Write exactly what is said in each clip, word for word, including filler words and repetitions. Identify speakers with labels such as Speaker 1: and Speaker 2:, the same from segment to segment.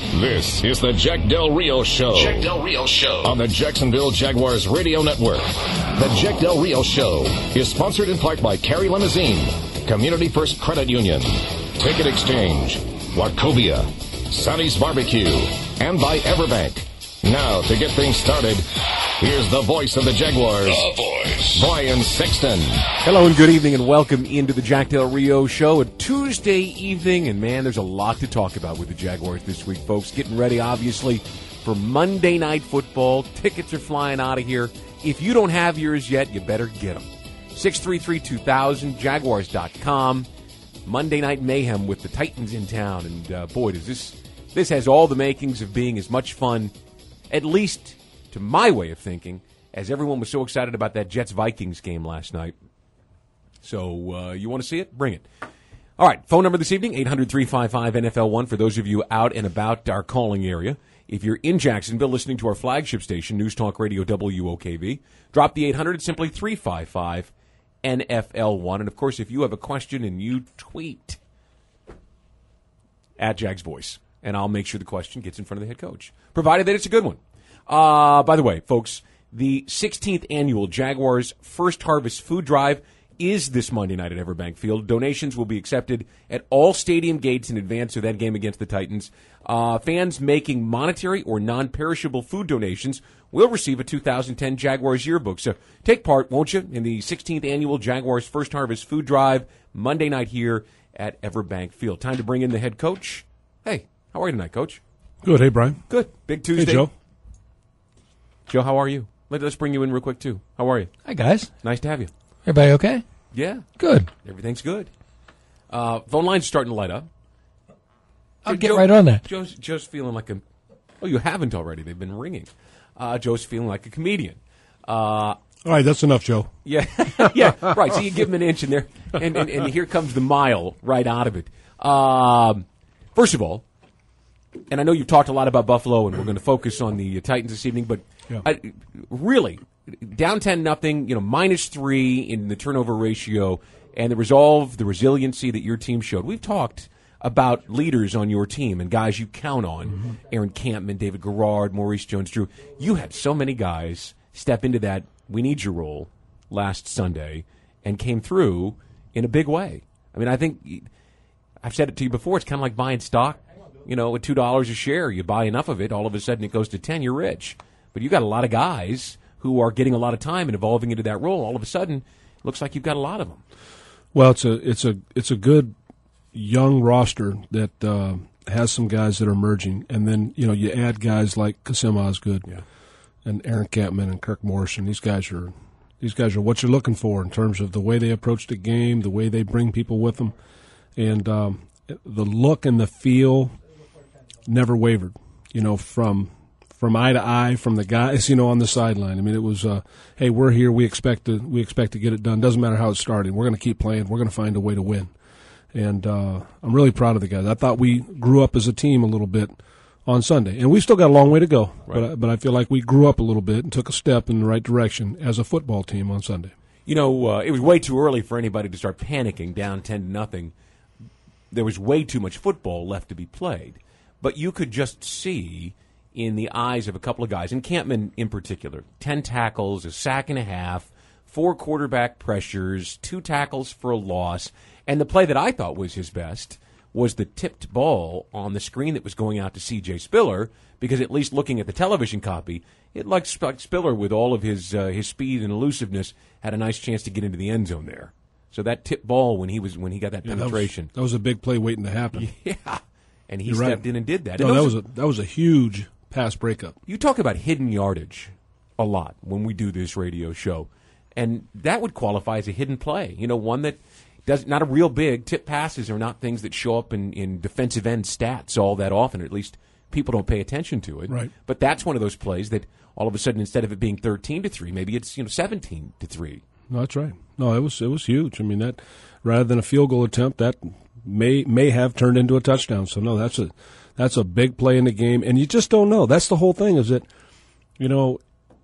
Speaker 1: This is the Jack Del Rio Show.
Speaker 2: Jack Del Rio Show.
Speaker 1: On the Jacksonville Jaguars Radio Network. The Jack Del Rio Show is sponsored in part by Carey Limousine, Community First Credit Union, Ticket Exchange, Wachovia, Sonny's Barbecue, and by Everbank. Now, to get things started, here's the voice of the Jaguars,
Speaker 2: The voice,
Speaker 1: Brian Sexton.
Speaker 3: Hello and good evening and welcome into the Jack Del Rio Show, a Tuesday evening. And man, there's a lot to talk about with the Jaguars this week, folks. Getting ready, obviously, for Monday Night Football. Tickets are flying out of here. If you don't have yours yet, you better get them. six three three, two thousand, Jaguars dot com. Monday Night Mayhem with the Titans in town. And uh, boy, does this, this has all the makings of being as much fun, at least to my way of thinking, as everyone was so excited about that Jets-Vikings game last night. So uh, you want to see it? Bring it. All right, phone number this evening, eight hundred, three five five, N F L one, for those of you out and about our calling area. If you're in Jacksonville listening to our flagship station, News Talk Radio W O K V, drop the eight hundred, simply three five five, N F L one. And, of course, if you have a question and you tweet at Jags Voice, and I'll make sure the question gets in front of the head coach, provided that it's a good one. Uh, by the way, folks, the sixteenth annual Jaguars First Harvest Food Drive is this Monday night at Everbank Field. Donations will be accepted at all stadium gates in advance of that game against the Titans. Uh, fans making monetary or non-perishable food donations will receive a two thousand ten Jaguars yearbook. So take part, won't you, in the sixteenth annual Jaguars First Harvest Food Drive Monday night here at Everbank Field. Time to bring in the head coach. Hey, how are you tonight, Coach?
Speaker 4: Good. Hey, Brian.
Speaker 3: Good. Big Tuesday.
Speaker 4: Hey, Joe.
Speaker 3: Joe, how are you? Let, let's bring you in real quick, too. How are you?
Speaker 5: Hi, guys.
Speaker 3: Nice to have you.
Speaker 5: Everybody okay?
Speaker 3: Yeah.
Speaker 5: Good.
Speaker 3: Everything's good. Uh, phone line's starting to light up.
Speaker 5: I'll
Speaker 3: Joe,
Speaker 5: get right on that.
Speaker 3: Joe's, Joe's feeling like a... Oh, you haven't already. They've been ringing. Uh, Joe's feeling like a comedian. Uh,
Speaker 4: All right, that's enough, Joe.
Speaker 3: yeah, yeah, right. So you give him an inch in there, and, and, and here comes the mile right out of it. Um, first of all, and I know you've talked a lot about Buffalo, and we're going to focus on the Titans this evening, but
Speaker 4: Yeah.
Speaker 3: I, really, down ten nothing, you know, minus three in the turnover ratio, and the resolve, the resiliency that your team showed. We've talked about leaders on your team and guys you count on, mm-hmm. Aaron Campman, David Garrard, Maurice Jones-Drew. You had so many guys step into that we need your role last Sunday and came through in a big way. I mean, I think, I've said it to you before, it's kind of like buying stock. You know, at two dollars a share, you buy enough of it, all of a sudden it goes to ten, you're rich. But you got a lot of guys who are getting a lot of time and evolving into that role. All of a sudden, it looks like you've got a lot of them.
Speaker 4: Well, it's a it's a it's a good young roster that uh, has some guys that are emerging, and then you know you add guys like Kasim Osgood,
Speaker 3: yeah.
Speaker 4: and Aaron Campman and Kirk Morrison. These guys are these guys are what you're looking for in terms of the way they approach the game, the way they bring people with them, and um, the look and the feel never wavered. You know, from from eye to eye, from the guys, you know, on the sideline. I mean, it was, uh, hey, we're here. We expect to we expect to get it done. Doesn't matter how it's starting. We're going to keep playing. We're going to find a way to win. And uh, I'm really proud of the guys. I thought we grew up as a team a little bit on Sunday, and we still got a long way to go.
Speaker 3: Right.
Speaker 4: But but I feel like we grew up a little bit and took a step in the right direction as a football team on Sunday.
Speaker 3: You know, uh, it was way too early for anybody to start panicking down ten to nothing. There was way too much football left to be played. But you could just see in the eyes of a couple of guys, and Campman in particular, ten tackles, a sack and a half, four quarterback pressures, two tackles for a loss, and the play that I thought was his best was the tipped ball on the screen that was going out to C J Spiller, because at least looking at the television copy, it looked like Spiller, with all of his uh, his speed and elusiveness, had a nice chance to get into the end zone there. So that tipped ball when he was when he got that
Speaker 4: Yeah,
Speaker 3: penetration.
Speaker 4: That was, that was a big play waiting to happen.
Speaker 3: Yeah. And he
Speaker 4: You're
Speaker 3: stepped
Speaker 4: right.
Speaker 3: in and did that.
Speaker 4: No,
Speaker 3: And
Speaker 4: that
Speaker 3: those
Speaker 4: was a that was a huge pass breakup.
Speaker 3: You talk about hidden yardage a lot when we do this radio show, and that would qualify as a hidden play. You know, one that does not a real big tip passes are not things that show up in, in defensive end stats all that often. Or at least people don't pay attention to it.
Speaker 4: Right.
Speaker 3: But that's one of those plays that all of a sudden, instead of it being thirteen to three, maybe it's you know seventeen to three.
Speaker 4: No, that's right. No, it was it was huge. I mean, that rather than a field goal attempt, that may may have turned into a touchdown. So no, that's a that's a big play in the game, and you just don't know. That's the whole thing. Is that you know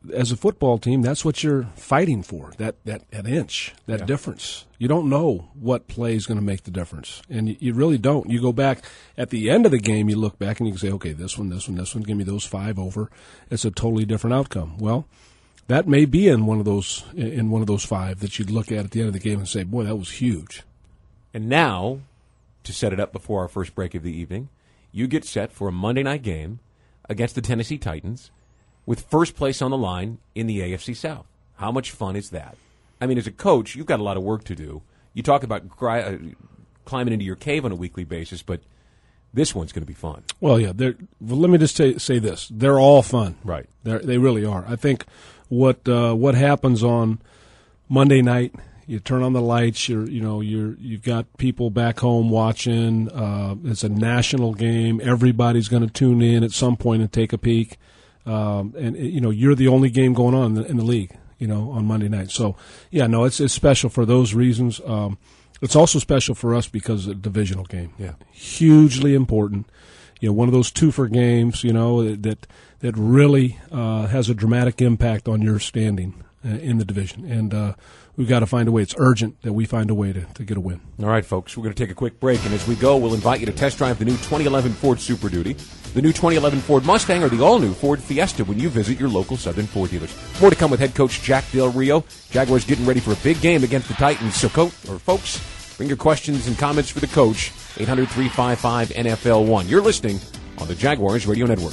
Speaker 4: as a football team, that's what you're fighting for, that, that, that inch, that
Speaker 3: Yeah.
Speaker 4: difference. You don't know what play is going to make the difference, and you, you really don't. You go back at the end of the game, you look back and you can say, okay, this one, this one, this one, give me those five over. It's a totally different outcome. Well, that may be in one of those in one of those five that you'd look at at the end of the game and say, boy, that was huge.
Speaker 3: And now, to set it up before our first break of the evening, you get set for a Monday night game against the Tennessee Titans with first place on the line in the A F C South. How much fun is that? I mean, as a coach, you've got a lot of work to do. You talk about gri- uh, climbing into your cave on a weekly basis, but this one's going to be fun.
Speaker 4: Well, yeah. Well, let me just say, say this: they're all fun,
Speaker 3: Right?
Speaker 4: They're, they really are. I think what uh, what happens on Monday night, you turn on the lights. You're you know you're you've got people back home watching. Uh, it's a national game. Everybody's going to tune in at some point and take a peek. Um, and you know you're the only game going on in the, in the league, you know, on Monday night. So yeah, no, it's it's special for those reasons. Um, it's also special for us because it's a divisional game.
Speaker 3: Yeah,
Speaker 4: hugely important. You know, one of those twofer games, you know, that that really uh, has a dramatic impact on your standing uh, in the division. And uh, we've got to find a way. It's urgent that we find a way to, to get a win.
Speaker 3: All right, folks, we're going to take a quick break, and as we go, we'll invite you to test drive the new twenty eleven Ford Super Duty, the new twenty eleven Ford Mustang, or the all-new Ford Fiesta when you visit your local Southern Ford dealers. More to come with head coach Jack Del Rio. Jaguars getting ready for a big game against the Titans. So, coach, or folks, bring your questions and comments for the coach, eight hundred, three five five, N F L one. You're listening on the Jaguars Radio Network.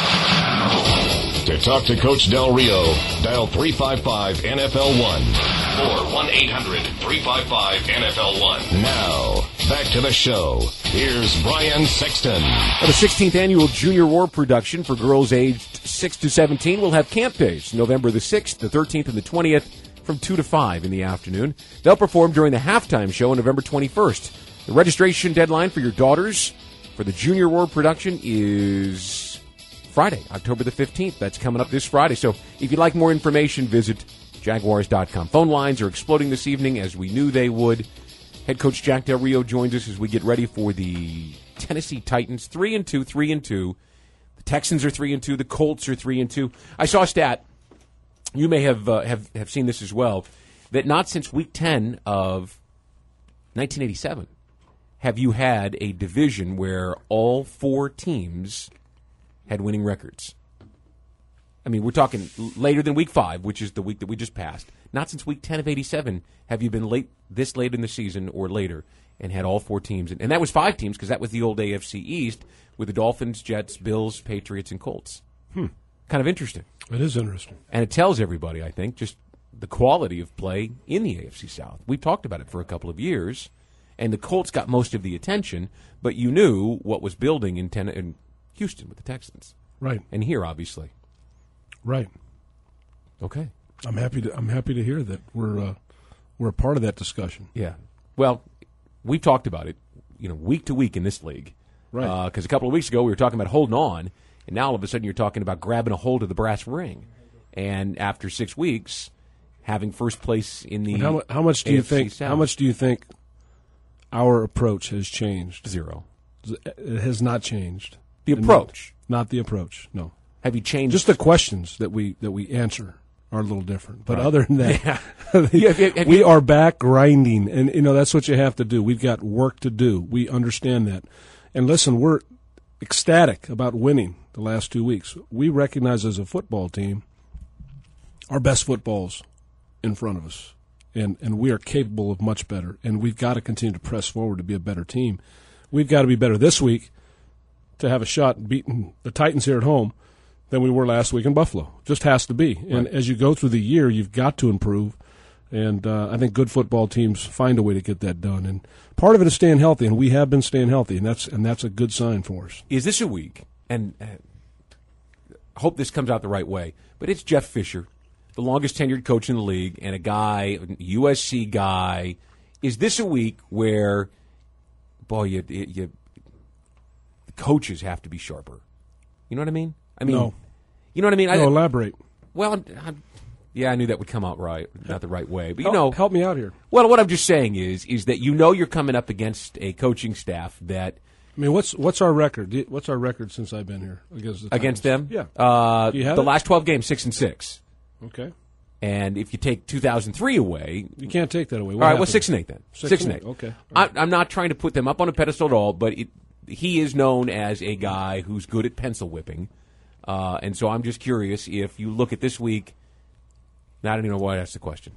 Speaker 1: To talk to Coach Del Rio, dial three five five, N F L one.
Speaker 2: Or one eight hundred, three five five, N F L one.
Speaker 1: Now, back to the show. Here's Brian Sexton.
Speaker 3: Now, the sixteenth annual Junior War production for girls aged six to seventeen will have camp days, November the sixth, the thirteenth, and the twentieth, from two to five in the afternoon. They'll perform during the halftime show on November twenty-first. The registration deadline for your daughters for the Junior War production is Friday, October the fifteenth. That's coming up this Friday. So if you'd like more information, visit Jaguars dot com. Phone lines are exploding this evening, as we knew they would. Head coach Jack Del Rio joins us as we get ready for the Tennessee Titans. Three and two, three and two. The Texans are three and two. The Colts are three and two. I saw a stat. You may have uh, have have seen this as well. That not since Week ten of nineteen eighty-seven have you had a division where all four teams had winning records. I mean, we're talking later than Week five, which is the week that we just passed. Not since Week ten of eighty-seven have you been late this late in the season or later and had all four teams. And that was five teams because that was the old A F C East with the Dolphins, Jets, Bills, Patriots, and Colts.
Speaker 4: Hmm.
Speaker 3: Kind of interesting.
Speaker 4: It is interesting.
Speaker 3: And it tells everybody, I think, just the quality of play in the A F C South. We've talked about it for a couple of years, and the Colts got most of the attention, but you knew what was building in, ten- in Houston with the Texans.
Speaker 4: Right.
Speaker 3: And here, obviously.
Speaker 4: Right.
Speaker 3: Okay.
Speaker 4: I'm happy to I'm happy to hear that we're uh, we're a part of that discussion.
Speaker 3: Yeah. Well, we've talked about it, you know, week to week in this league.
Speaker 4: Right.
Speaker 3: Because uh, a couple of weeks ago we were talking about holding on, and now all of a sudden you're talking about grabbing a hold of the brass ring. And after six weeks, having first place in the
Speaker 4: how, how much do
Speaker 3: A F C
Speaker 4: you think?
Speaker 3: South.
Speaker 4: How much do you think our approach has changed?
Speaker 3: Zero.
Speaker 4: It has not changed.
Speaker 3: The approach.
Speaker 4: Not, not the approach. No.
Speaker 3: Have you changed?
Speaker 4: Just the questions that we that we answer are a little different. But
Speaker 3: Right.
Speaker 4: other than that,
Speaker 3: Yeah. Have you- have
Speaker 4: we
Speaker 3: you-
Speaker 4: are back grinding, and you know that's what you have to do. We've got work to do. We understand that. And listen, we're ecstatic about winning the last two weeks. We recognize as a football team our best football's in front of us, and and we are capable of much better. And we've got to continue to press forward to be a better team. We've got to be better this week to have a shot at beating the Titans here at home than we were last week in Buffalo. Just has to be. And
Speaker 3: Right.
Speaker 4: as you go through the year, you've got to improve. And uh, I think good football teams find a way to get that done. And part of it is staying healthy, and we have been staying healthy, and that's and that's a good sign for us.
Speaker 3: Is this a week, and uh, hope this comes out the right way, but it's Jeff Fisher, the longest tenured coach in the league, and a guy, a U S C guy. Is this a week where, boy, you, you, you the coaches have to be sharper? You know what I mean? I mean,
Speaker 4: No.
Speaker 3: you know what I mean?
Speaker 4: No,
Speaker 3: I,
Speaker 4: elaborate.
Speaker 3: well, I'm, I'm, yeah, I knew that would come out right, not the right way, but you
Speaker 4: Help,
Speaker 3: know,
Speaker 4: help me out here.
Speaker 3: well, what I'm just saying is, is that you know you're coming up against a coaching staff that.
Speaker 4: I mean, what's what's our record? What's our record since I've been here against the
Speaker 3: Against
Speaker 4: Titans?
Speaker 3: them?
Speaker 4: Yeah.
Speaker 3: Uh,
Speaker 4: Do you have
Speaker 3: the
Speaker 4: it?
Speaker 3: last twelve games, six and six.
Speaker 4: Okay.
Speaker 3: And if you take two thousand three away,
Speaker 4: you can't take that away. What
Speaker 3: all right,
Speaker 4: happened?
Speaker 3: well, six and eight then.
Speaker 4: Six,
Speaker 3: six
Speaker 4: and
Speaker 3: and eight.
Speaker 4: eight. Okay.
Speaker 3: I, I'm not trying to put them up on a pedestal at all, but it, he is known as a guy who's good at pencil whipping. Uh, and so I'm just curious if you look at this week. Now, I don't even know why I asked the question.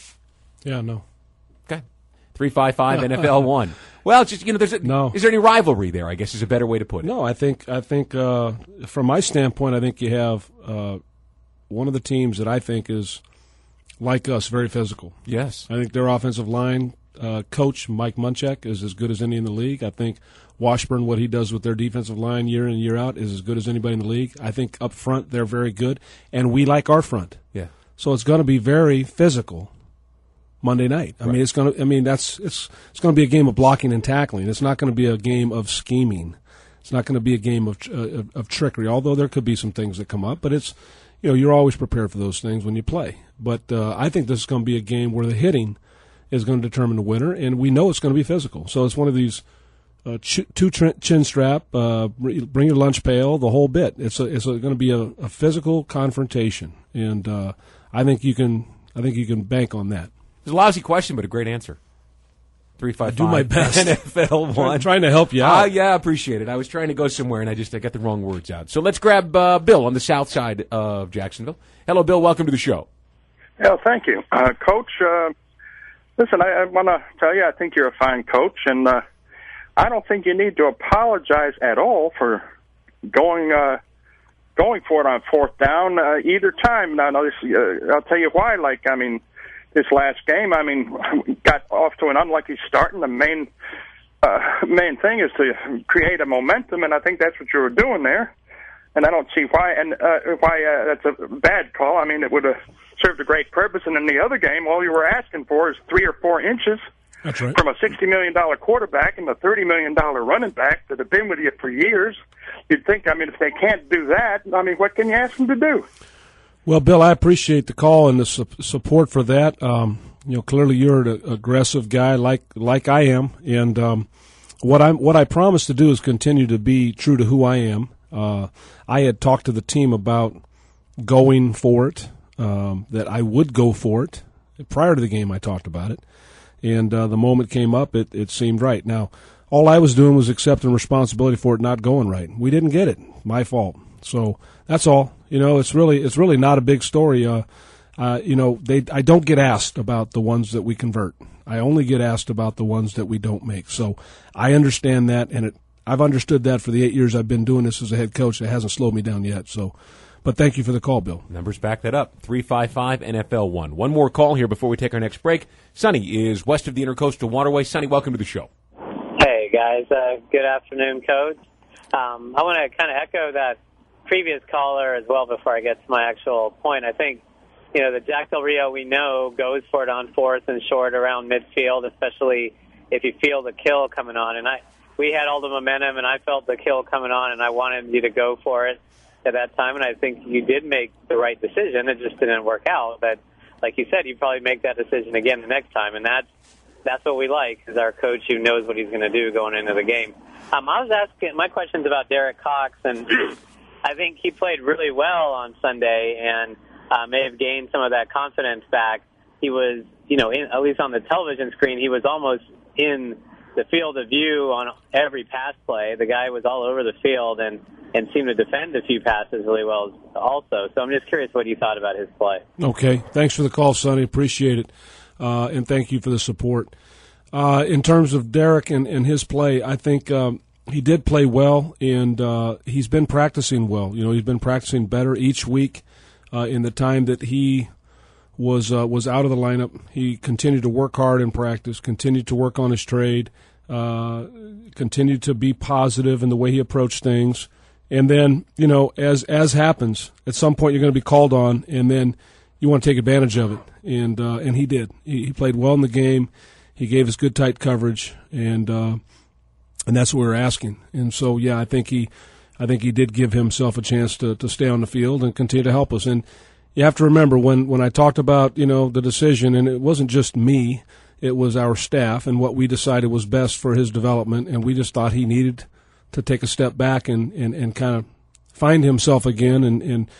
Speaker 4: Yeah, no.
Speaker 3: Okay. three five five N F L one. Well, it's just, you know, there's a,
Speaker 4: no.
Speaker 3: Is there any rivalry there, I guess is a better way to put it.
Speaker 4: No, I think, I think uh, from my standpoint, I think you have uh, one of the teams that I think is, like us, very physical.
Speaker 3: Yes.
Speaker 4: I think their offensive line uh, coach, Mike Munchak, is as good as any in the league. I think Washburn, what he does with their defensive line year in, year out, is as good as anybody in the league. I think up front, they're very good. And we like our front.
Speaker 3: Yeah.
Speaker 4: So it's going to be very physical Monday night. I
Speaker 3: right.
Speaker 4: mean, it's going to. I mean, that's it's it's going to be a game of blocking and tackling. It's not going to be a game of scheming. It's not going to be a game of, uh, of of trickery. Although there could be some things that come up, but it's you know you're always prepared for those things when you play. But uh, I think this is going to be a game where the hitting is going to determine the winner, and we know it's going to be physical. So it's one of these uh, ch- two tr- chin strap, uh, bring your lunch pail, the whole bit. It's a, it's a, going to be a, a physical confrontation, and uh, I think you can I think you can bank on that.
Speaker 3: It's a lousy question, but a great answer. Three five five.
Speaker 4: Do my best.
Speaker 3: N F L one.
Speaker 4: I'm trying to help you out.
Speaker 3: Uh, yeah, I appreciate it. I was trying to go somewhere, and I just I got the wrong words out. So let's grab uh, Bill on the south side of Jacksonville. Hello, Bill. Welcome to the show.
Speaker 6: Yeah, thank you, uh, Coach. Uh, listen, I, I want to tell you, I think you're a fine coach, and uh, I don't think you need to apologize at all for going uh, going for it on fourth down uh, either time. Now, this, uh, I'll tell you why. Like, I mean. This last game, I mean, got off to an unlucky start, and the main uh, main thing is to create a momentum, and I think that's what you were doing there. And I don't see why, and uh, why uh, that's a bad call. I mean, it would have served a great purpose. And in the other game, all you were asking for is three or four inches
Speaker 4: That's right.
Speaker 6: from a sixty million dollars quarterback and a thirty million dollars running back that have been with you for years. You'd think, I mean, if they can't do that, I mean, what can you ask them to do?
Speaker 4: Well, Bill, I appreciate the call and the su- support for that. Um, you know, clearly you're an aggressive guy like like I am, and um, what I what I promise to do is continue to be true to who I am. Uh, I had talked to the team about going for it, um, that I would go for it. Prior to the game, I talked about it, and uh, the moment came up, it, it seemed right. Now, all I was doing was accepting responsibility for it not going right. We didn't get it. My fault. So that's all. You know, it's really it's really not a big story. Uh, uh, you know, they I don't get asked about the ones that we convert. I only get asked about the ones that we don't make. So I understand that, and it, I've understood that for the eight years I've been doing this as a head coach. It hasn't slowed me down yet. So, but thank you for the call, Bill.
Speaker 3: Numbers back that up. three five five N F L one. One more call here before we take our next break. Sonny is west of the Intercoastal Waterway. Sonny, welcome to the show.
Speaker 7: Hey, guys. Uh, good afternoon, Coach. Um, I want to kind of echo that previous caller as well before I get to my actual point. I think, you know, the Jack Del Rio we know goes for it on fourth and short around midfield, especially if you feel the kill coming on. And I, we had all the momentum, and I felt the kill coming on, and I wanted you to go for it at that time. And I think you did make the right decision. It just didn't work out. But like you said, you probably make that decision again the next time, and that's that's what we like, is our coach who knows what he's going to do going into the game. Um, I was asking, my question's about Derek Cox, and I think he played really well on Sunday and uh, may have gained some of that confidence back. He was, you know, in, at least on the television screen, he was almost in the field of view on every pass play. The guy was all over the field and, and seemed to defend a few passes really well also. So I'm just curious what you thought about his play.
Speaker 4: Okay. Thanks for the call, Sonny. Appreciate it. Uh, and thank you for the support. Uh, in terms of Derek and, and his play, I think um, he did play well, and uh, he's been practicing well. You know, he's been practicing better each week. Uh, in the time that he was uh, was out of the lineup, he continued to work hard in practice, continued to work on his trade, uh, continued to be positive in the way he approached things. And then, you know, as as happens, at some point you're going to be called on, and then you want to take advantage of it. And uh, and he did. He, he played well in the game. He gave us good tight coverage, and uh, and that's what we were asking. And so, yeah, I think he, I think he did give himself a chance to, to stay on the field and continue to help us. And you have to remember when, when I talked about, you know, the decision, and it wasn't just me, it was our staff and what we decided was best for his development, and we just thought he needed to take a step back and, and, and kind of find himself again and, and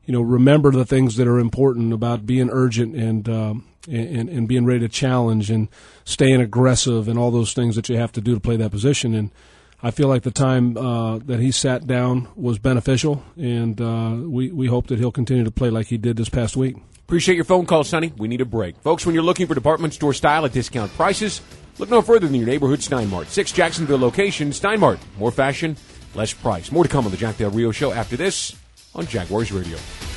Speaker 4: you know, remember the things that are important about being urgent and, um, and, and being ready to challenge and staying aggressive and all those things that you have to do to play that position. And I feel like the time uh, that he sat down was beneficial, and uh, we, we hope that he'll continue to play like he did this past week.
Speaker 3: Appreciate your phone call, Sonny. We need a break. Folks, when you're looking for department store style at discount prices, look no further than your neighborhood Steinmart. Six Jacksonville location, Steinmart. More fashion, less price. More to come on the Jack Del Rio Show after this on Jaguars Radio.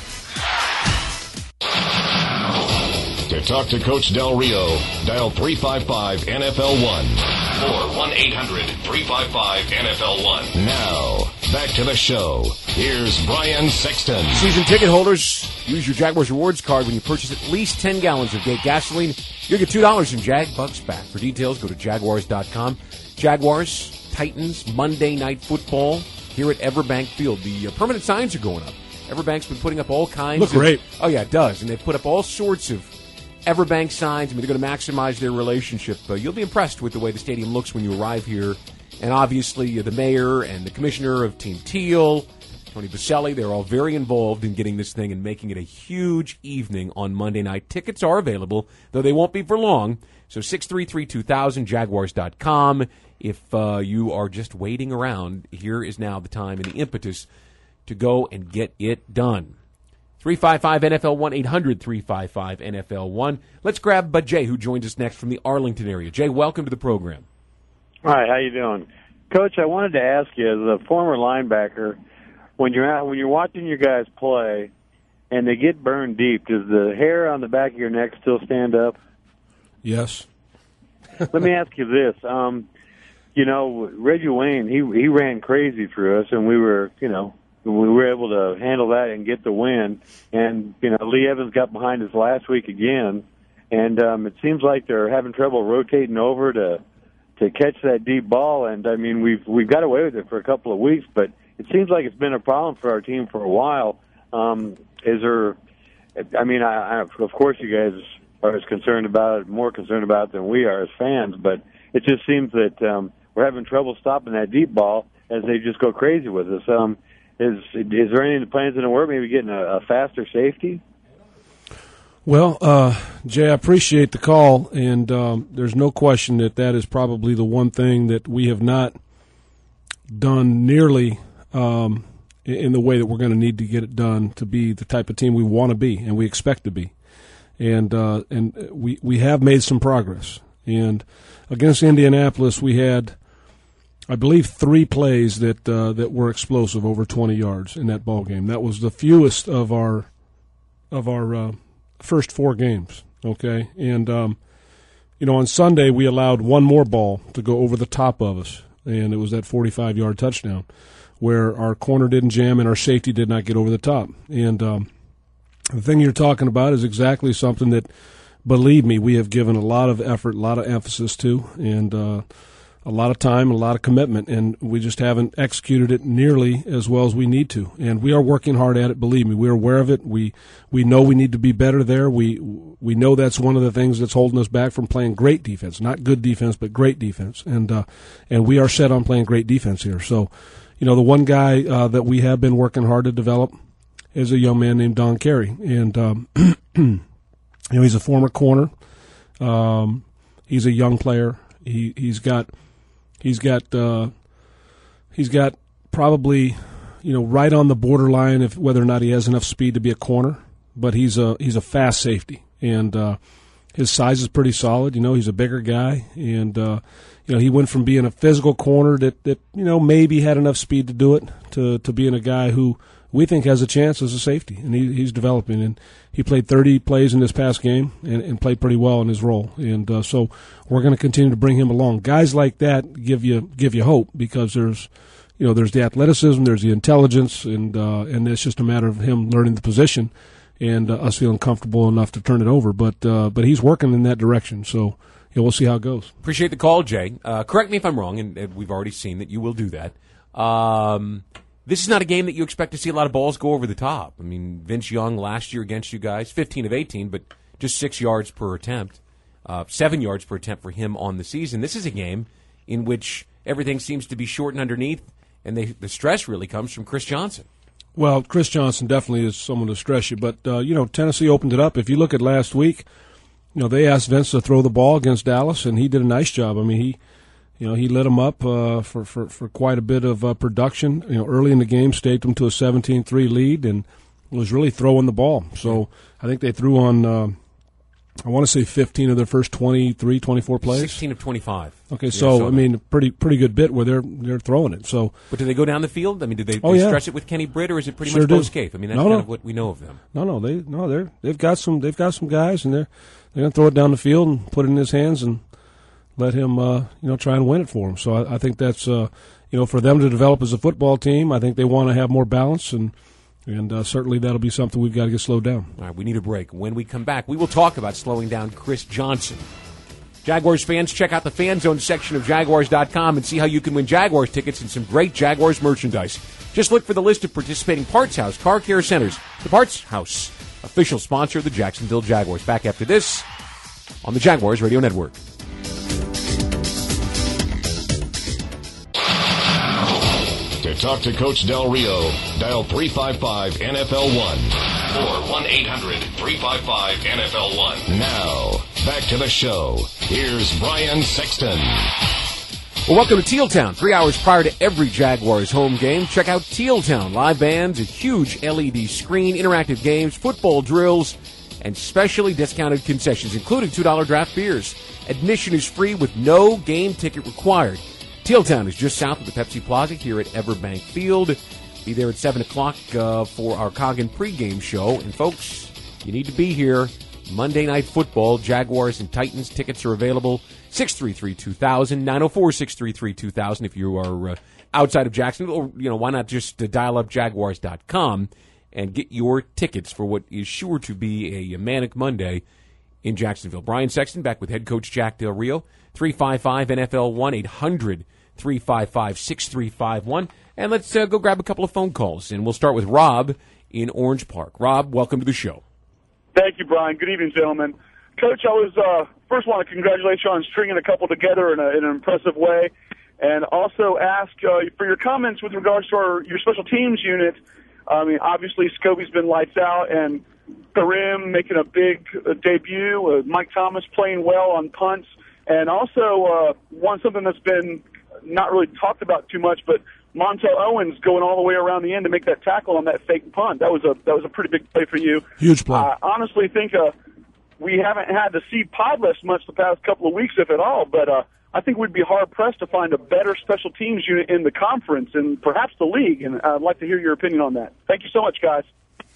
Speaker 1: To talk to Coach Del Rio, dial three five five N F L one.
Speaker 2: Or one eight hundred three five five N F L one.
Speaker 1: Now, back to the show. Here's Brian Sexton.
Speaker 3: Season ticket holders, use your Jaguars Rewards card when you purchase at least ten gallons of Gate gasoline. You'll get two dollars in Jag Bucks back. For details, go to Jaguars dot com. Jaguars, Titans, Monday Night Football here at Everbank Field. The uh, permanent signs are going up. Everbank's been putting up all kinds
Speaker 4: Look
Speaker 3: of...
Speaker 4: great.
Speaker 3: Oh, yeah, it does. And they've put up all sorts of Everbank signs. I mean, they're going to maximize their relationship. Uh, you'll be impressed with the way the stadium looks when you arrive here. And obviously, uh, the mayor and the commissioner of Team Teal, Tony Baselli, they're all very involved in getting this thing and making it a huge evening on Monday night. Tickets are available, though they won't be for long. So six three three two thousand, Jaguars dot com. If uh, you are just waiting around, here is now the time and the impetus to go and get it done. three five five N F L one, eight hundred three five five N F L one. Let's grab uh, Jay, who joins us next from the Arlington area. Jay, welcome to the program.
Speaker 8: Hi, how you doing? Coach, I wanted to ask you, as a former linebacker, when you're out, when you're watching your guys play and they get burned deep, does the hair on the back of your neck still stand up?
Speaker 4: Yes.
Speaker 8: Let me ask you this. Um, you know, Reggie Wayne, he he ran crazy through us, and we were, you know, we were able to handle that and get the win. And, you know, Lee Evans got behind us last week again, and um, it seems like they're having trouble rotating over to to catch that deep ball. And, I mean, we've we've got away with it for a couple of weeks, but it seems like it's been a problem for our team for a while. Um, is there, I mean, I, I, of course you guys are as concerned about it, more concerned about it than we are as fans, but it just seems that um, we're having trouble stopping that deep ball as they just go crazy with us. Um, is is there any plans in the work, maybe getting a, a faster safety?
Speaker 4: Well, uh, Jay, I appreciate the call, and um, there's no question that that is probably the one thing that we have not done nearly um, in the way that we're going to need to get it done to be the type of team we want to be and we expect to be. And uh, and we, we have made some progress. And against Indianapolis, we had, I believe, three plays that uh, that were explosive, over twenty yards in that ball game. That was the fewest of our of our uh, first four games. Okay, and um, you know, on Sunday we allowed one more ball to go over the top of us, and it was that forty-five yard touchdown where our corner didn't jam and our safety did not get over the top. And um, the thing you're talking about is exactly something that, believe me, we have given a lot of effort, a lot of emphasis to, and uh, a lot of time, a lot of commitment, and we just haven't executed it nearly as well as we need to. And we are working hard at it, believe me. We're aware of it. We we know we need to be better there. We we know that's one of the things that's holding us back from playing great defense. Not good defense, but great defense. And uh, and we are set on playing great defense here. So, you know, the one guy uh, that we have been working hard to develop is a young man named Don Carey. And, um, you know, he's a former corner. Um, he's a young player. He, he's got... He's got uh, he's got probably, you know, right on the borderline of whether or not he has enough speed to be a corner, but he's a he's a fast safety, and uh, his size is pretty solid. You know, he's a bigger guy, and uh, you know, he went from being a physical corner that, that you know maybe had enough speed to do it to to being a guy who we think has a chance as a safety, and he, he's developing. And he played thirty plays in this past game and, and played pretty well in his role. And uh, so we're going to continue to bring him along. Guys like that give you give you hope because there's, you know, there's the athleticism, there's the intelligence, and uh, and it's just a matter of him learning the position and uh, us feeling comfortable enough to turn it over. But uh, but he's working in that direction. So yeah, we'll see how it goes.
Speaker 3: Appreciate the call, Jay. Uh, correct me if I'm wrong, and, and we've already seen that you will do that. Um, This is not a game that you expect to see a lot of balls go over the top. I mean, Vince Young last year against you guys, fifteen of eighteen, but just six yards per attempt, uh, seven yards per attempt for him on the season. This is a game in which everything seems to be short and underneath, and they, the stress really comes from Chris Johnson.
Speaker 4: Well, Chris Johnson definitely is someone to stress you. But, uh, you know, Tennessee opened it up. If you look at last week, you know, they asked Vince to throw the ball against Dallas, and he did a nice job. I mean, he, you know, he lit them up uh, for, for, for quite a bit of uh, production. You know, early in the game, stayed them to a seventeen three lead and was really throwing the ball. So I think they threw on, uh, I want to say fifteen of their first twenty-three, twenty-four plays.
Speaker 3: sixteen of twenty-five.
Speaker 4: Okay, so, yeah, I mean, pretty pretty good bit where they're they're throwing it. So,
Speaker 3: But do they go down the field? I mean, do they,
Speaker 4: oh,
Speaker 3: they
Speaker 4: yeah.
Speaker 3: stretch it with Kenny Britt, or is it pretty
Speaker 4: Sure
Speaker 3: much
Speaker 4: do.
Speaker 3: Bo Scaife? I mean, that's
Speaker 4: No,
Speaker 3: kind
Speaker 4: no.
Speaker 3: of what we know of them.
Speaker 4: No, no, they no, they're they've got some they've got some guys, and they're they're going to throw it down the field and put it in his hands and let him uh, you know try and win it for him. So I, I think that's uh, you know for them to develop as a football team. I think they want to have more balance, and and uh, certainly that'll be something we've got to get slowed down.
Speaker 3: All right, we need a break. When we come back, we will talk about slowing down Chris Johnson. Jaguars fans, check out the Fan Zone section of Jaguars dot com and see how you can win Jaguars tickets and some great Jaguars merchandise. Just look for the list of participating Parts House Car Care Centers. The Parts House, official sponsor of the Jacksonville Jaguars. Back after this on the Jaguars Radio Network.
Speaker 1: To talk to Coach Del Rio, dial three five five N F L one.
Speaker 2: Or one eight hundred three five five N F L one.
Speaker 1: Now, back to the show. Here's Brian Sexton.
Speaker 3: Well, welcome to Teal Town. Three hours prior to every Jaguars home game, check out Teal Town. Live bands, a huge L E D screen, interactive games, football drills, and specially discounted concessions, including two dollar draft beers. Admission is free with no game ticket required. Teal Town is just south of the Pepsi Plaza here at Everbank Field. Be there at seven o'clock uh, for our Coggin pregame show. And, folks, you need to be here. Monday Night Football, Jaguars and Titans. Tickets are available. six three three two thousand, nine oh four, six three three two thousand if you are uh, outside of Jacksonville. Or, you know, why not just uh, dial up Jaguars dot com and get your tickets for what is sure to be a, a manic Monday in Jacksonville. Brian Sexton back with head coach Jack Del Rio. three five five N F L one, eight hundred three five five six three five one. And let's uh, go grab a couple of phone calls. And we'll start with Rob in Orange Park. Rob, welcome to the show.
Speaker 9: Thank you, Brian. Good evening, gentlemen. Coach, I was uh, first want to congratulate you on stringing a couple together in, a, in an impressive way, and also ask uh, for your comments with regards to our, your special teams unit. I mean, obviously, Scobie's been lights out, and Karim making a big uh, debut, uh, Mike Thomas playing well on punts, and also uh, one something that's been not really talked about too much, but Montel Owens going all the way around the end to make that tackle on that fake punt. That was a that was a pretty big play for you.
Speaker 4: Huge play.
Speaker 9: I honestly think uh, we haven't had to see Podless much the past couple of weeks, if at all, but uh, I think we'd be hard-pressed to find a better special teams unit in the conference and perhaps the league, and I'd like to hear your opinion on that. Thank you so much, guys.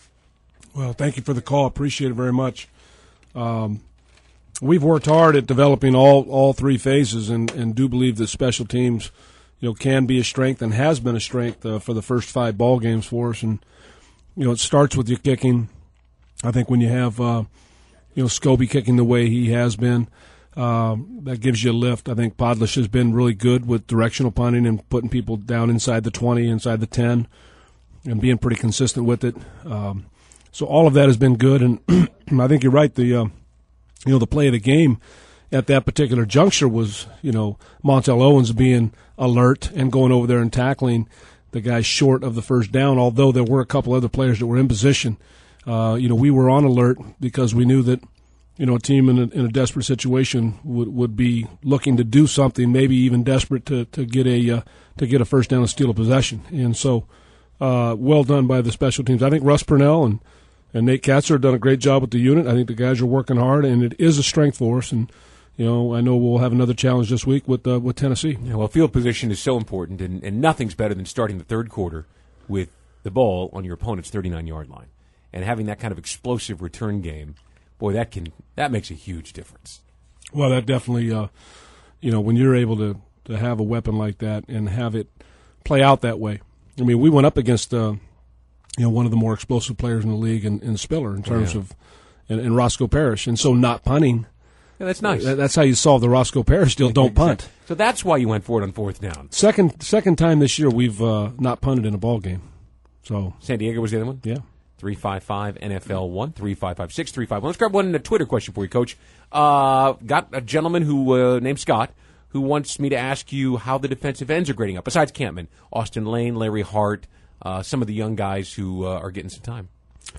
Speaker 4: Well, thank you for the call. Appreciate it very much. Um, we've worked hard at developing all, all three phases and, and do believe that special teams – you know, can be a strength and has been a strength uh, for the first five ball games for us. And, you know, it starts with your kicking. I think when you have, uh, you know, Scobie kicking the way he has been, uh, that gives you a lift. I think Podlish has been really good with directional punting and putting people down inside the twenty, inside the ten, and being pretty consistent with it. Um, so all of that has been good. And I think you're right. The, uh, you know, the play of the game at that particular juncture was, you know, Montel Owens being alert and going over there and tackling the guy short of the first down, although there were a couple other players that were in position. Uh, you know, we were on alert because we knew that, you know, a team in a, in a desperate situation would, would be looking to do something, maybe even desperate to, to get a uh, to get a first down and steal a possession. And so, uh, well done by the special teams. I think Russ Purnell and, and Nate Katzer have done a great job with the unit. I think the guys are working hard, and it is a strength for us. And you know, I know we'll have another challenge this week with uh, with Tennessee.
Speaker 3: Yeah, well, field position is so important, and, and nothing's better than starting the third quarter with the ball on your opponent's thirty-nine-yard line. And having that kind of explosive return game, boy, that can that makes a huge difference.
Speaker 4: Well, that definitely, uh, you know, when you're able to, to have a weapon like that and have it play out that way. I mean, we went up against, uh, you know, one of the more explosive players in the league in, in Spiller in terms
Speaker 3: yeah.
Speaker 4: of, in, in Roscoe Parrish. And so not punting.
Speaker 3: Yeah, that's nice.
Speaker 4: That's how you solve the Roscoe Parrish deal. Don't punt.
Speaker 3: So that's why you went for it on fourth down.
Speaker 4: Second second time this year we've uh, not punted in a ball game. So
Speaker 3: San Diego was the other one?
Speaker 4: Yeah.
Speaker 3: three five five N F L one, three five five six three five one. Let's grab one in a Twitter question for you, Coach. Uh, got a gentleman who uh, named Scott who wants me to ask you how the defensive ends are grading up, besides Campman. Austin Lane, Larry Hart, uh, some of the young guys who uh, are getting some time?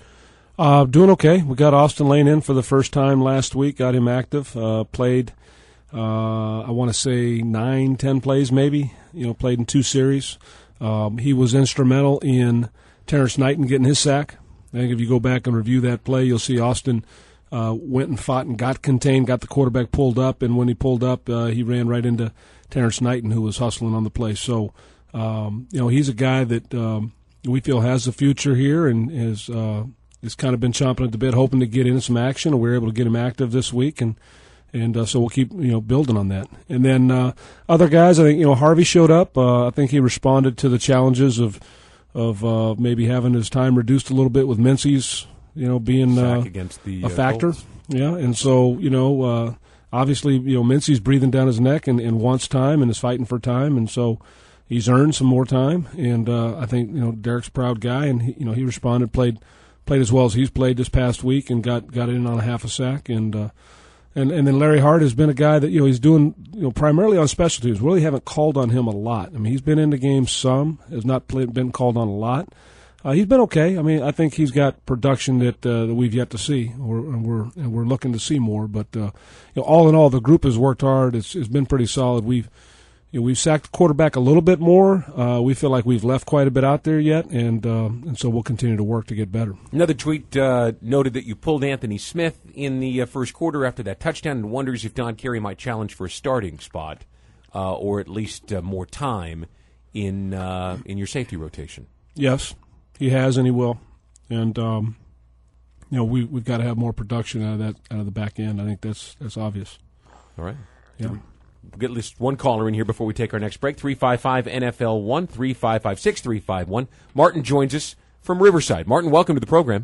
Speaker 4: Uh, doing okay. We got Austin Lane in for the first time last week, got him active, uh, played, uh, I want to say nine, ten plays maybe, you know, played in two series. Um, he was instrumental in Terrence Knighton getting his sack. I think if you go back and review that play, you'll see Austin uh, went and fought and got contained, got the quarterback pulled up, and when he pulled up, uh, he ran right into Terrence Knighton, who was hustling on the play. So, um, you know, he's a guy that um, we feel has the future here and is uh, – He's kind of been chomping at the bit, hoping to get in some action, and we were able to get him active this week, and and uh, so we'll keep you know building on that. And then uh, other guys, I think you know Harvey showed up. Uh, I think he responded to the challenges of of uh, maybe having his time reduced a little bit with Mincy's you know being uh,
Speaker 3: against the,
Speaker 4: a
Speaker 3: uh,
Speaker 4: factor.
Speaker 3: Colts.
Speaker 4: Yeah, and so you know uh, obviously you know Mincy's breathing down his neck and, and wants time and is fighting for time, and so. He's earned some more time, and uh, I think you know Derek's a proud guy, and he, you know he responded, played. Played as well as he's played this past week and got, got in on a half a sack, and uh, and and then Larry Hart has been a guy that you know he's doing you know primarily on special teams. Really haven't called on him a lot. I mean he's been in the game some, has not played, been called on a lot. Uh, he's been okay. I mean I think he's got production that uh, that we've yet to see, or and we're and we're looking to see more. But uh, you know all in all, the group has worked hard. It's it's been pretty solid. We've You know, we've sacked the quarterback a little bit more. Uh, we feel like we've left quite a bit out there yet, and uh, and so we'll continue to work to get better.
Speaker 3: Another tweet uh, noted that you pulled Anthony Smith in the uh, first quarter after that touchdown and wonders if Don Carey might challenge for a starting spot uh, or at least uh, more time in uh, in your safety rotation.
Speaker 4: Yes, he has, and he will. And um, you know, we we've got to have more production out of that out of the back end. I think that's that's obvious.
Speaker 3: All right.
Speaker 4: Yeah.
Speaker 3: We'll get at least one caller in here before we take our next break. three five five N F L one, three five five, six three five one. Martin joins us from Riverside. Martin, welcome to the program.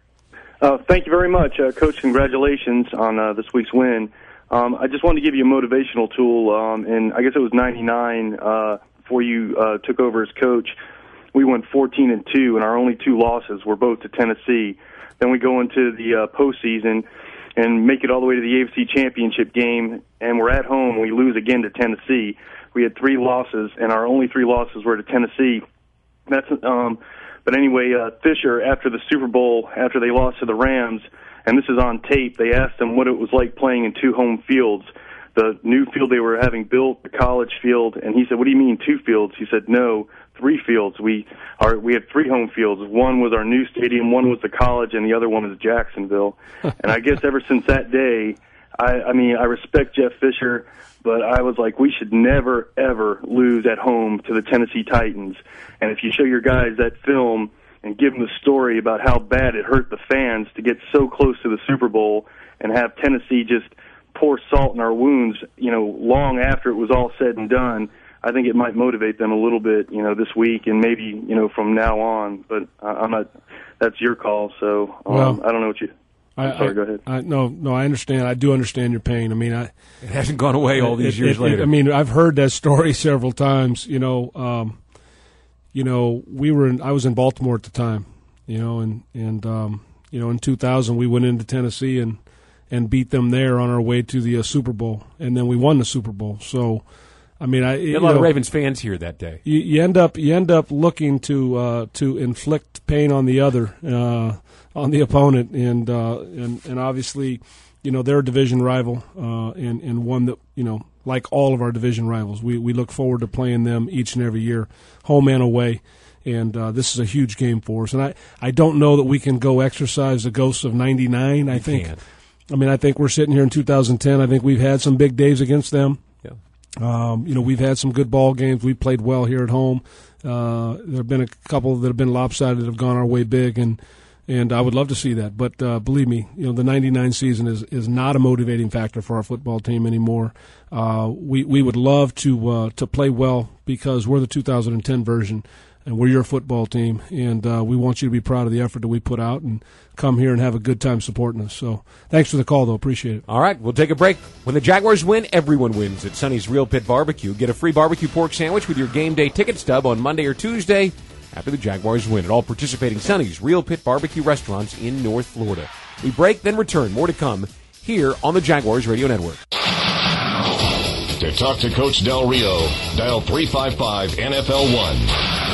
Speaker 10: Uh, thank you very much, uh, Coach. Congratulations on uh, this week's win. Um, I just wanted to give you a motivational tool, um, and I guess it was ninety-nine uh, before you uh, took over as coach. We went fourteen and two, and our only two losses were both to Tennessee. Then we go into the uh, postseason and make it all the way to the A F C Championship game, and we're at home. We lose again to Tennessee. We had three losses, and our only three losses were to Tennessee. That's um, but anyway, uh, Fisher, after the Super Bowl, after they lost to the Rams, and this is on tape, they asked him what it was like playing in two home fields. The new field they were having built, the college field, and he said, "What do you mean two fields?" He said, "No, three fields. We are we had three home fields. One was our new stadium, one was the college, and the other one was Jacksonville." And I guess ever since that day, I, I mean, I respect Jeff Fisher, but I was like, we should never ever lose at home to the Tennessee Titans. And if you show your guys that film and give them the story about how bad it hurt the fans to get so close to the Super Bowl and have Tennessee just pour salt in our wounds, you know, long after it was all said and done, I think it might motivate them a little bit, you know, this week and maybe, you know, from now on. But I'm not. That's your call. So um,
Speaker 4: well,
Speaker 10: I don't know what you. I'm
Speaker 4: I,
Speaker 10: sorry.
Speaker 4: I,
Speaker 10: go ahead.
Speaker 4: I, no, no, I understand. I do understand your pain. I mean, I
Speaker 3: it hasn't gone away all these
Speaker 4: it,
Speaker 3: years
Speaker 4: it,
Speaker 3: later.
Speaker 4: It, I mean, I've heard that story several times. You know, um, you know, we were in. I was in Baltimore at the time. You know, and and um, you know, in two thousand, we went into Tennessee and. and beat them there on our way to the uh, Super Bowl, and then we won the Super Bowl. So, I mean, I
Speaker 3: you
Speaker 4: you
Speaker 3: had a lot
Speaker 4: know,
Speaker 3: of Ravens fans here that day.
Speaker 4: You, you end up you end up looking to uh, to inflict pain on the other, uh, on the opponent, and uh, and and obviously, you know, they're a division rival, uh, and and one that you know, like all of our division rivals, we we look forward to playing them each and every year, home and away. And uh, this is a huge game for us. And I, I don't know that we can go exercise the ghosts of ninety-nine. I
Speaker 3: You
Speaker 4: think.
Speaker 3: can't.
Speaker 4: I mean, I think we're sitting here in two thousand ten. I think we've had some big days against them.
Speaker 3: Yeah.
Speaker 4: Um, you know, we've had some good ball games. We played well here at home. Uh, there have been a couple that have been lopsided that have gone our way big, and and I would love to see that. But uh, believe me, you know, the ninety-nine season is, is not a motivating factor for our football team anymore. Uh, we we would love to uh, to play well because we're the two thousand ten version. And we're your football team, and uh, we want you to be proud of the effort that we put out and come here and have a good time supporting us. So thanks for the call, though. Appreciate it.
Speaker 3: All right, we'll take a break. When the Jaguars win, everyone wins at Sonny's Real Pit Barbecue. Get a free barbecue pork sandwich with your game day ticket stub on Monday or Tuesday after the Jaguars win at all participating Sonny's Real Pit Barbecue restaurants in North Florida. We break, then return. More to come here on the Jaguars Radio Network.
Speaker 1: To talk to Coach Del Rio, dial three five five N F L one.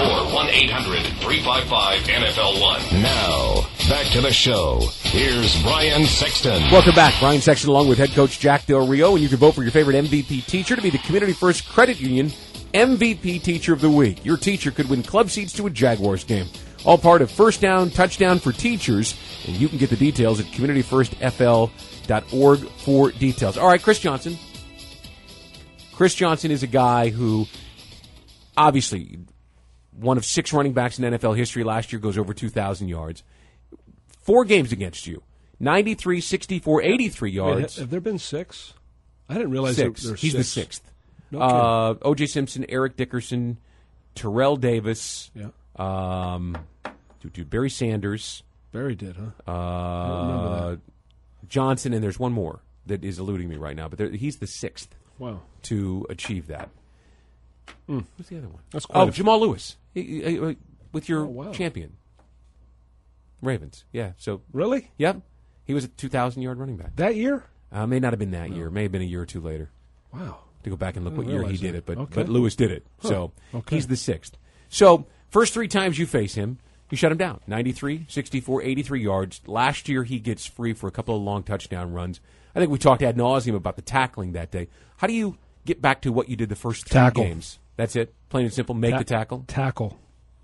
Speaker 2: or one eight hundred three five five N F L one.
Speaker 1: Now, back to the show. Here's Brian Sexton.
Speaker 3: Welcome back. Brian Sexton along with head coach Jack Del Rio, and you can vote for your favorite M V P teacher to be the Community First Credit Union M V P Teacher of the Week. Your teacher could win club seats to a Jaguars game. All part of First Down, Touchdown for Teachers, and you can get the details at community first f l dot org for details. All right, Chris Johnson. Chris Johnson is a guy who, obviously, one of six running backs in N F L history last year, goes over two thousand yards. Four games against you. ninety-three, sixty-four, eighty-three yards.
Speaker 4: Wait, have there been six? I didn't realize
Speaker 3: six.
Speaker 4: there were
Speaker 3: He's
Speaker 4: six.
Speaker 3: the sixth.
Speaker 4: No
Speaker 3: uh, O J Simpson, Eric Dickerson, Terrell Davis,
Speaker 4: Yeah.
Speaker 3: um, dude, dude, Barry Sanders.
Speaker 4: Barry did, huh?
Speaker 3: Uh, Johnson, and there's one more that is eluding me right now, but there, he's the sixth
Speaker 4: Wow.
Speaker 3: to achieve that.
Speaker 4: Mm.
Speaker 3: Who's the other one?
Speaker 4: That's quite
Speaker 3: Oh,
Speaker 4: a-
Speaker 3: Jamal Lewis, He- he- he- with your
Speaker 4: Oh, wow.
Speaker 3: champion. Ravens, yeah. So
Speaker 4: Really?
Speaker 3: Yep. He was a two thousand yard running back.
Speaker 4: That year?
Speaker 3: Uh, may not have been that year. May have been a year or two later.
Speaker 4: Wow.
Speaker 3: To go back and look
Speaker 4: I
Speaker 3: what
Speaker 4: didn't
Speaker 3: year he
Speaker 4: realize
Speaker 3: did
Speaker 4: that.
Speaker 3: it, but
Speaker 4: Okay.
Speaker 3: but Lewis did it.
Speaker 4: Huh.
Speaker 3: So
Speaker 4: Okay.
Speaker 3: he's the sixth. So first three times you face him, you shut him down. ninety-three, sixty-four, eighty-three yards. Last year he gets free for a couple of long touchdown runs. I think we talked ad nauseum about the tackling that day. How do you get back to what you did the first three
Speaker 4: Tackle.
Speaker 3: games? That's it? Plain and simple, make
Speaker 4: Ta-
Speaker 3: the tackle?
Speaker 4: Tackle.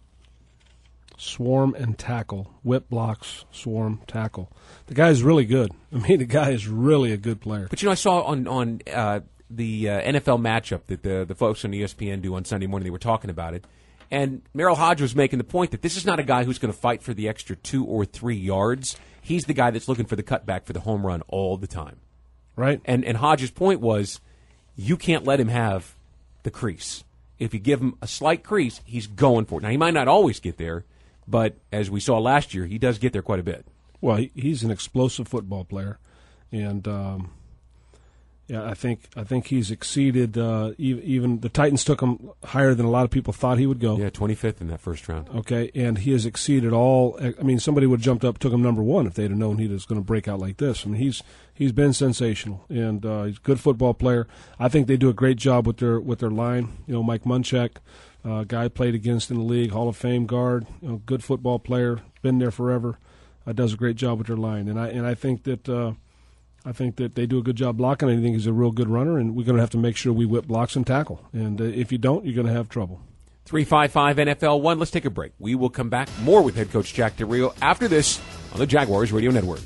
Speaker 4: Swarm and tackle. Whip blocks, swarm, tackle. The guy's really good. I mean, the guy is really a good player.
Speaker 3: But, you know, I saw on on uh, the uh, N F L matchup that the, the folks on E S P N do on Sunday morning, they were talking about it. And Merrill Hodge was making the point that this is not a guy who's going to fight for the extra two or three yards. He's the guy that's looking for the cutback for the home run all the time.
Speaker 4: Right.
Speaker 3: And and Hodge's point was, you can't let him have the crease. If you give him a slight crease, he's going for it. Now, he might not always get there, but as we saw last year, he does get there quite a bit.
Speaker 4: Well, he, he's an explosive football player, and um, yeah, I think I think he's exceeded uh, even, even the Titans took him higher than a lot of people thought he would go.
Speaker 3: Yeah, twenty-fifth in that first round.
Speaker 4: Okay, and he has exceeded all. I mean, somebody would have jumped up, took him number one if they'd have known he was going to break out like this. I mean, he's he's been sensational, and uh, he's a good football player. I think they do a great job with their with their line. You know, Mike Munchak, uh, guy played against in the league, Hall of Fame guard, you know, good football player, been there forever. Uh, does a great job with their line, and I and I think that uh, I think that they do a good job blocking. I think he's a real good runner, and we're going to have to make sure we whip blocks and tackle. And uh, if you don't, you're going to have trouble.
Speaker 3: three five five N F L one. Let's take a break. We will come back more with head coach Jack Del Rio after this on the Jaguars Radio Network.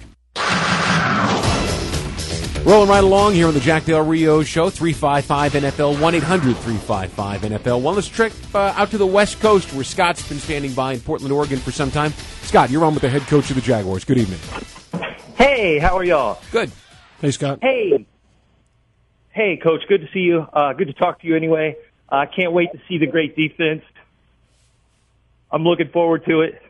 Speaker 3: Rolling right along here on the Jack Del Rio Show. three five five N F L one, eight hundred three five five N F L one. Let's trip uh, out to the West Coast where Scott's been standing by in Portland, Oregon for some time. Scott, you're on with the head coach of the Jaguars. Good evening.
Speaker 11: Hey, how are y'all?
Speaker 3: Good.
Speaker 4: Hey, Scott.
Speaker 11: Hey. Hey, Coach. Good to see you. Uh, good to talk to you anyway. I uh, can't wait to see the great defense. I'm looking forward to it.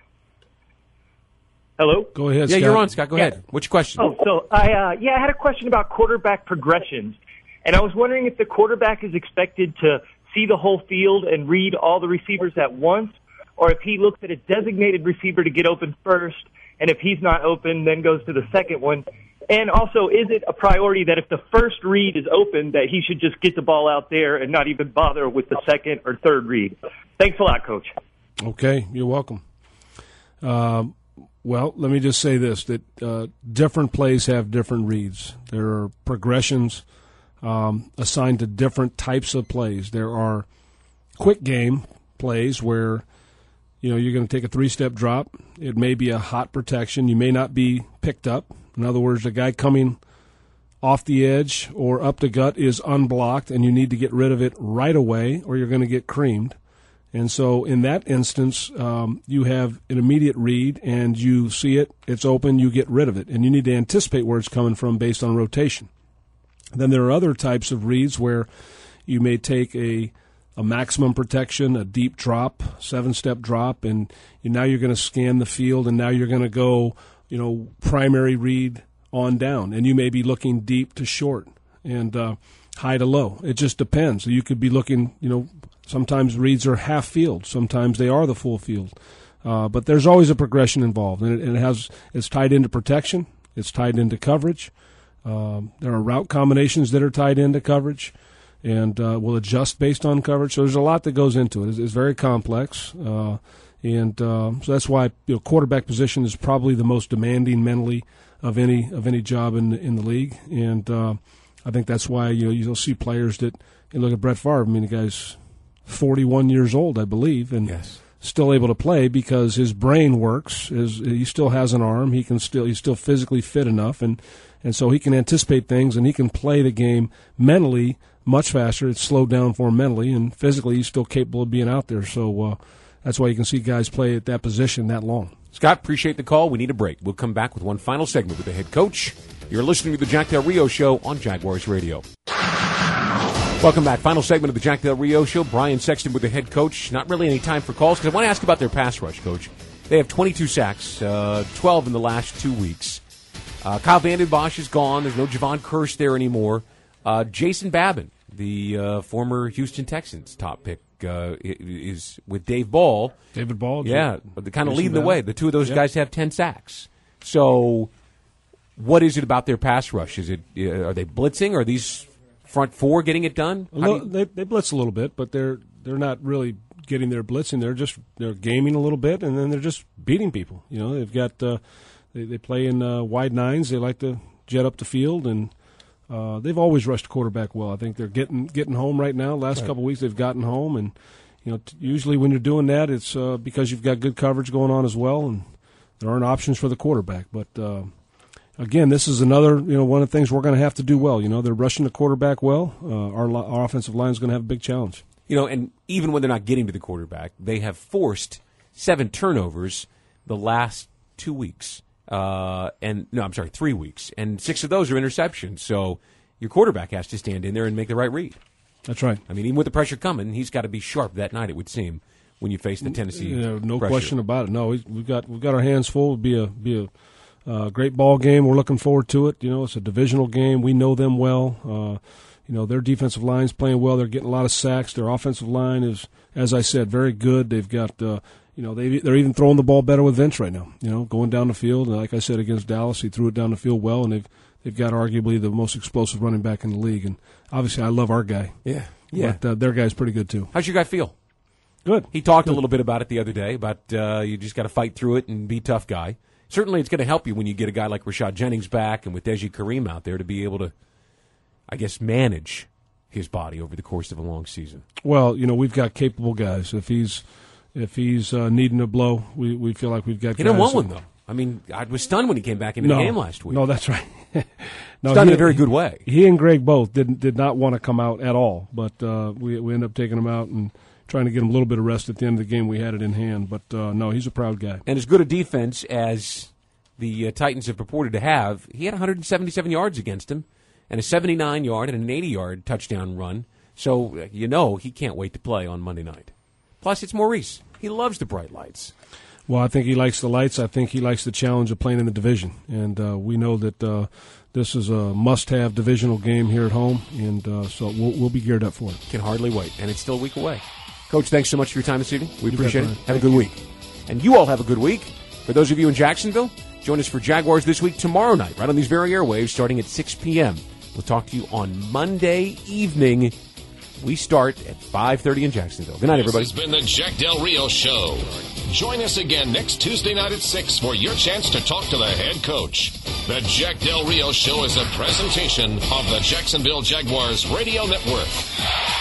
Speaker 11: Hello?
Speaker 4: Go ahead,
Speaker 3: Yeah,
Speaker 4: Scott.
Speaker 3: you're on, Scott. Go
Speaker 11: Yeah.
Speaker 3: ahead. Which question?
Speaker 11: Oh, so I uh, yeah, I had a question about quarterback progressions, and I was wondering if the quarterback is expected to see the whole field and read all the receivers at once, or if he looks at a designated receiver to get open first, and if he's not open, then goes to the second one. And also, is it a priority that if the first read is open, that he should just get the ball out there and not even bother with the second or third read? Thanks a lot, Coach.
Speaker 4: Okay, you're welcome. Um, well, let me just say this, that uh, different plays have different reads. There are progressions um, assigned to different types of plays. There are quick game plays where, you know, you're going to take a three-step drop. It may be a hot protection. You may not be picked up. In other words, the guy coming off the edge or up the gut is unblocked, and you need to get rid of it right away or you're going to get creamed. And so in that instance, um, you have an immediate read, and you see it, it's open, you get rid of it. And you need to anticipate where it's coming from based on rotation. Then there are other types of reads where you may take a a maximum protection, a deep drop, seven-step drop, and you, now you're going to scan the field, and now you're going to go, you know, primary read on down. And you may be looking deep to short and uh, high to low. It just depends. So you could be looking, you know, sometimes reads are half field. Sometimes they are the full field. Uh, but there's always a progression involved, and it, and it has it's tied into protection. It's tied into coverage. Um, there are route combinations that are tied into coverage. and uh, will adjust based on coverage. So there's a lot that goes into it. It's, it's very complex, uh, and uh, so that's why you know quarterback position is probably the most demanding mentally of any of any job in in the league, and uh, I think that's why you know you'll see players that you look at Brett Favre. I mean, the guy's forty-one years old, I believe, and
Speaker 3: yes.
Speaker 4: still able to play because his brain works. His, he still has an arm. He can still he's still physically fit enough, and and so he can anticipate things and he can play the game mentally much faster. It's slowed down for him mentally, and physically he's still capable of being out there. So uh, that's why you can see guys play at that position that long.
Speaker 3: Scott, appreciate the call. We need a break. We'll come back with one final segment with the head coach. You're listening to the Jack Del Rio Show on Jaguars Radio. Welcome back. Final segment of the Jack Del Rio Show. Brian Sexton with the head coach. Not really any time for calls because I want to ask about their pass rush, Coach. They have twenty-two sacks, uh, twelve in the last two weeks. Uh, Kyle Vanden Bosch is gone. There's no Javon Kearse there anymore. Uh, Jason Babin, the uh, former Houston Texans top pick, uh, is with Dave Ball.
Speaker 4: David Ball?
Speaker 3: Yeah, but they're kind of leading
Speaker 4: Babin.
Speaker 3: the way. The two of those
Speaker 4: yeah.
Speaker 3: guys have ten sacks. So what is it about their pass rush? Is it uh, are they blitzing? Are these front four getting it done?
Speaker 4: Little,
Speaker 3: you...
Speaker 4: they, they blitz a little bit, but they're they're not really getting their blitzing. They're just they're gaming a little bit, and then they're just beating people. You know, they've got uh, they they play in uh, wide nines. They like to jet up the field, and uh, they've always rushed quarterback well. I think they're getting getting home right now. Last
Speaker 3: right.
Speaker 4: couple of weeks they've gotten home, and you know t- usually when you're doing that, it's uh, because you've got good coverage going on as well, and there aren't options for the quarterback, but. Uh, Again, this is another, you know, one of the things we're going to have to do well. You know, they're rushing the quarterback well. Uh, our, our offensive line is going to have a big challenge.
Speaker 3: You know, and even when they're not getting to the quarterback, they have forced seven turnovers the last two weeks. Uh, and no, I'm sorry, three weeks. And six of those are interceptions. So your quarterback has to stand in there and make the right read.
Speaker 4: That's right.
Speaker 3: I mean, even with the pressure coming, he's got to be sharp that night, it would seem, when you face the Tennessee
Speaker 4: you know, no
Speaker 3: pressure.
Speaker 4: question about it. No, we've got we've got our hands full. It'll be a be a Uh, great ball game. We're looking forward to it. You know, it's a divisional game. We know them well. Uh, you know, their defensive line's playing well. They're getting a lot of sacks. Their offensive line is, as I said, very good. They've got, uh, you know, they they're even throwing the ball better with Vince right now. You know, going down the field. And like I said, against Dallas, he threw it down the field well, and they've they've got arguably the most explosive running back in the league. And obviously, I love our guy.
Speaker 3: Yeah, yeah.
Speaker 4: But uh, their guy's pretty good too.
Speaker 3: How's your guy feel?
Speaker 4: Good.
Speaker 3: He talked
Speaker 4: good.
Speaker 3: a little bit about it the other day, but uh, you just got to fight through it and be a tough guy. Certainly it's going to help you when you get a guy like Rashad Jennings back and with Deji Kareem out there to be able to, I guess, manage his body over the course of a long season.
Speaker 4: Well, you know, we've got capable guys. If he's if he's uh, needing a blow, we, we feel like we've got
Speaker 3: he
Speaker 4: guys.
Speaker 3: He didn't want one,
Speaker 4: that,
Speaker 3: though. I mean, I was stunned when he came back into
Speaker 4: no,
Speaker 3: the game last week.
Speaker 4: No, that's right. no,
Speaker 3: stunned
Speaker 4: he,
Speaker 3: in a very good way.
Speaker 4: He and Greg both didn't did not want to come out at all, but uh, we, we ended up taking him out and trying to get him a little bit of rest at the end of the game. We had it in hand, but uh, no, he's a proud guy.
Speaker 3: And as good a defense as the uh, Titans have purported to have, he had one hundred seventy-seven yards against him and a seventy-nine yard and an eighty-yard touchdown run. So, uh, you know, he can't wait to play on Monday night. Plus, it's Maurice. He loves the bright lights.
Speaker 4: Well, I think he likes the lights. I think he likes the challenge of playing in the division. And uh, we know that uh, this is a must-have divisional game here at home, and uh, so we'll, we'll be geared up for it.
Speaker 3: Can hardly wait, and it's still a week away. Coach, thanks so much for your time this evening. We
Speaker 4: you
Speaker 3: appreciate
Speaker 4: bet,
Speaker 3: it. Have a good week. And you all have a good week. For those of you in Jacksonville, join us for Jaguars This Week tomorrow night, right on these very airwaves, starting at six p.m. We'll talk to you on Monday evening. We start at five thirty in Jacksonville. Good night, everybody.
Speaker 2: This has been the Jack Del Rio Show. Join us again next Tuesday night at six for your chance to talk to the head coach. The Jack Del Rio Show is a presentation of the Jacksonville Jaguars Radio Network.